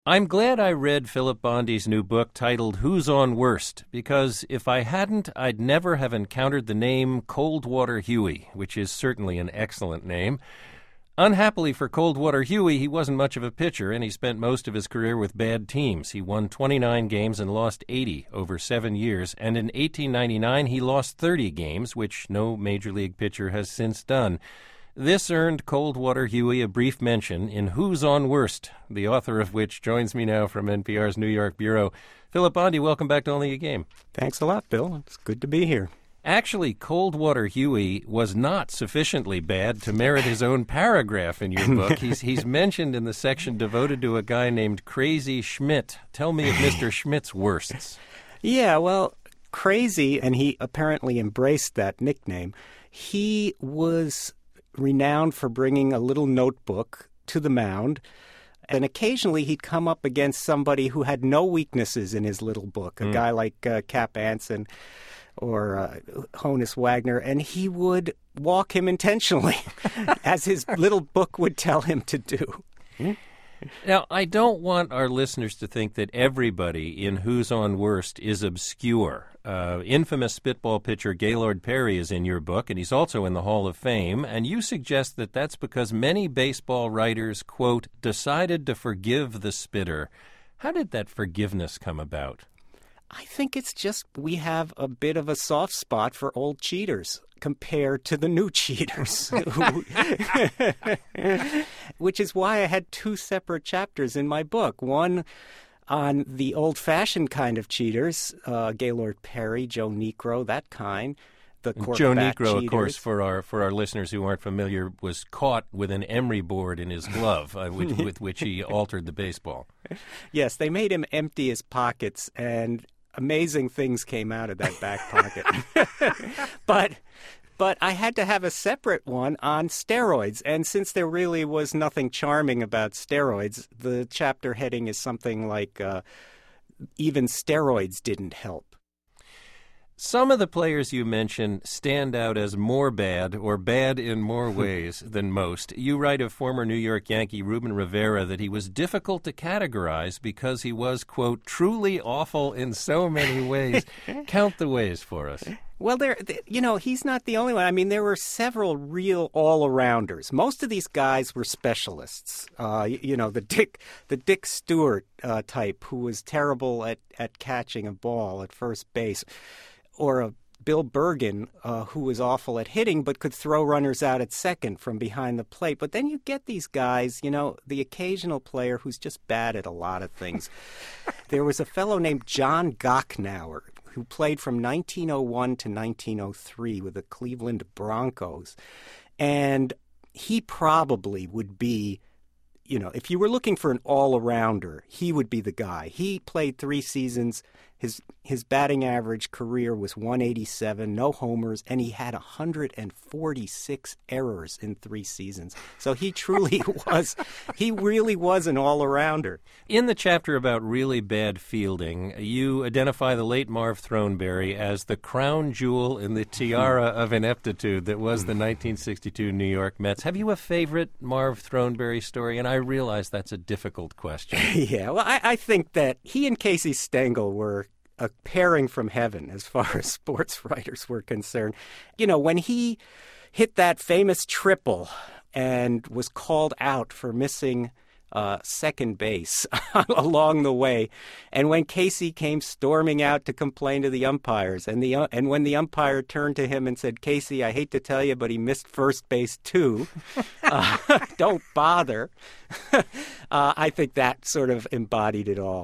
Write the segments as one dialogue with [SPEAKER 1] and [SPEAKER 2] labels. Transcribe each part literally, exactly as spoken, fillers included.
[SPEAKER 1] I'm glad I read Philip Bondi's new book titled Who's on Worst, because if I hadn't, I'd never have encountered the name Coldwater Huey, which is certainly an excellent name. Unhappily for Coldwater Huey, he wasn't much of a pitcher, and he spent most of his career with bad teams. He won twenty-nine games and lost eighty over seven years, and in eighteen ninety-nine he lost thirty games, which no Major League pitcher has since done. This earned Coldwater Huey a brief mention in Who's on Worst, the author of which joins me now from N P R's New York bureau. Philip Bondi, welcome back to Only a Game.
[SPEAKER 2] Thanks a lot, Bill. It's good to be here.
[SPEAKER 1] Actually, Coldwater Huey was not sufficiently bad to merit his own paragraph in your book. He's he's mentioned in the section devoted to a guy named Crazy Schmidt. Tell me of Mister Schmidt's worsts.
[SPEAKER 2] Yeah, well, Crazy, and he apparently embraced that nickname, he was renowned for bringing a little notebook to the mound, and occasionally he'd come up against somebody who had no weaknesses in his little book, a mm. guy like uh, Cap Anson or uh, Honus Wagner, and he would walk him intentionally, as his little book would tell him to do.
[SPEAKER 1] Now, I don't want our listeners to think that everybody in Who's on Worst is obscure. Uh, infamous spitball pitcher Gaylord Perry is in your book, and he's also in the Hall of Fame, and you suggest that that's because many baseball writers, quote, decided to forgive the spitter. How did that forgiveness come about?
[SPEAKER 2] I think it's just we have a bit of a soft spot for old cheaters compared to the new cheaters, which is why I had two separate chapters in my book. One on the old-fashioned kind of cheaters, uh, Gaylord Perry, Joe Niekro, that kind. The
[SPEAKER 1] Joe Niekro,
[SPEAKER 2] cheaters.
[SPEAKER 1] Of course, for our for our listeners who aren't familiar, was caught with an emery board in his glove, uh, with, with which he altered the baseball.
[SPEAKER 2] Yes, they made him empty his pockets, and amazing things came out of that back pocket. but but I had to have a separate one on steroids, and since there really was nothing charming about steroids, the chapter heading is something like uh, even steroids didn't help.
[SPEAKER 1] Some of the players you mention stand out as more bad or bad in more ways than most. You write of former New York Yankee Ruben Rivera that he was difficult to categorize because he was, quote, truly awful in so many ways. Count the ways for us.
[SPEAKER 2] Well, there, you know, he's not the only one. I mean, there were several real all-arounders. Most of these guys were specialists. Uh, you, you know, the Dick, the Dick Stewart uh, type, who was terrible at, at catching a ball at first base, or a Bill Bergen, uh, who was awful at hitting but could throw runners out at second from behind the plate. But then you get these guys, you know, the occasional player who's just bad at a lot of things. There was a fellow named John Gocknauer who played from nineteen oh one to nineteen oh three with the Cleveland Broncos. And he probably would be, you know, if you were looking for an all-arounder, he would be the guy. He played three seasons. His his batting average career was one eighty-seven, no homers, and he had one hundred forty-six errors in three seasons. So he truly was, he really was an all-arounder.
[SPEAKER 1] In the chapter about really bad fielding, you identify the late Marv Throneberry as the crown jewel in the tiara of ineptitude that was the nineteen sixty-two New York Mets. Have you a favorite Marv Throneberry story? And I realize that's a difficult question.
[SPEAKER 2] Yeah, well, I, I think that he and Casey Stengel were a pairing from heaven as far as sports writers were concerned. You know, when he hit that famous triple and was called out for missing uh, second base along the way, and when Casey came storming out to complain to the umpires, and the uh, and when the umpire turned to him and said, "Casey, I hate to tell you, but he missed first base too. Uh, don't bother." uh, I think that sort of embodied it all.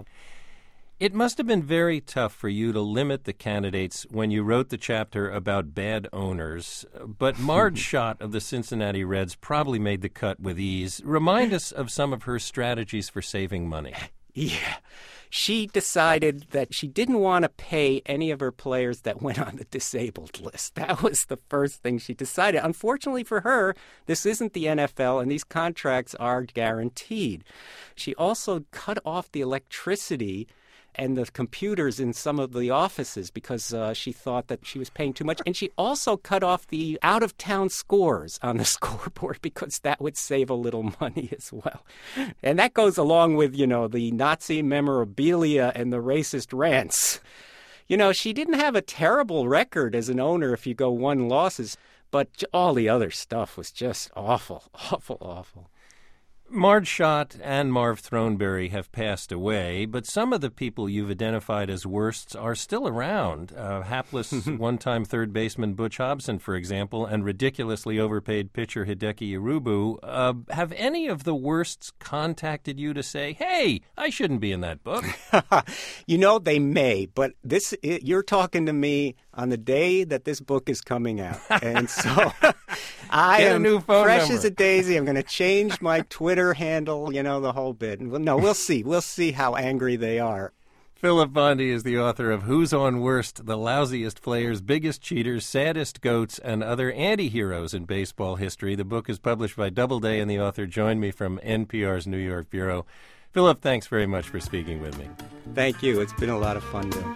[SPEAKER 1] It must have been very tough for you to limit the candidates when you wrote the chapter about bad owners, but Marge Schott of the Cincinnati Reds probably made the cut with ease. Remind us of some of her strategies for saving money.
[SPEAKER 2] Yeah. She decided that she didn't want to pay any of her players that went on the disabled list. That was the first thing she decided. Unfortunately for her, this isn't the N F L, and these contracts are guaranteed. She also cut off the electricity and the computers in some of the offices because uh, she thought that she was paying too much. And she also cut off the out-of-town scores on the scoreboard because that would save a little money as well. And that goes along with, you know, the Nazi memorabilia and the racist rants. You know, she didn't have a terrible record as an owner if you go one losses, but all the other stuff was just awful, awful, awful.
[SPEAKER 1] Marge Schott and Marv Throneberry have passed away, but some of the people you've identified as worsts are still around. Uh, hapless one-time third baseman Butch Hobson, for example, and ridiculously overpaid pitcher Hideki Iribu. Uh, have any of the worsts contacted you to say, hey, I shouldn't be in that book?
[SPEAKER 2] You know, they may, but this it, you're talking to me on the day that this book is coming out. And so I
[SPEAKER 1] Get
[SPEAKER 2] am
[SPEAKER 1] a new phone
[SPEAKER 2] fresh
[SPEAKER 1] number.
[SPEAKER 2] as a daisy. I'm going to change my Twitter handle, you know, the whole bit. And, no, we'll see. We'll see how angry they are.
[SPEAKER 1] Philip Bondi is the author of Who's on Worst? The Lousiest Players, Biggest Cheaters, Saddest Goats, and Other Anti-Heroes in Baseball History. The book is published by Doubleday, and the author joined me from N P R's New York Bureau. Philip, thanks very much for speaking with me.
[SPEAKER 2] Thank you. It's been a lot of fun, Bill.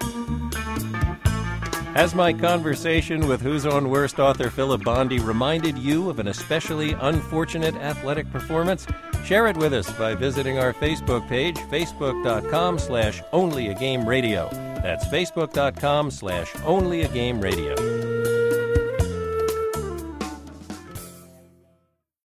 [SPEAKER 1] Has my conversation with Who's on Worst author Philip Bondi reminded you of an especially unfortunate athletic performance? Share it with us by visiting our Facebook page, facebook.com slash onlyagameradio. That's facebook.com slash onlyagameраdio.